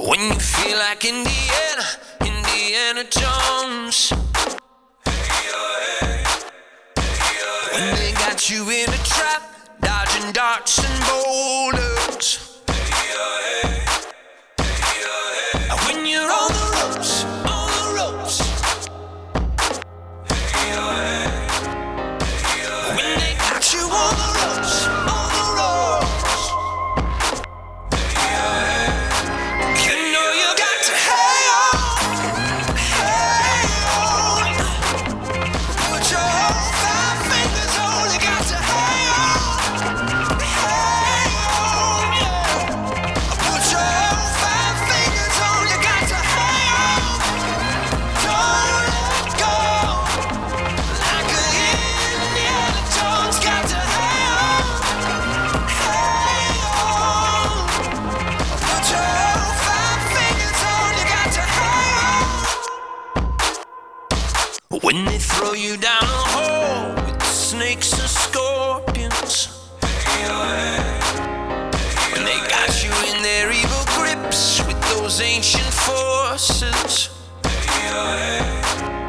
When you feel like Indiana Jones. When they got you in a trap, dodging darts and boulders. When you're on the ropes, when they got you on the ropes, you know you got to hang on. Put your whole 5 fingers on, you got to hang on, yeah. Put your whole 5 fingers on, you got to hang on. Don't let go, like a Indiana Jones, got to hang on. Put your whole 5 fingers on, you got to hang on. When they throw you down a hole with snakes and scorpions. When they got you in their evil grips with those ancient forces.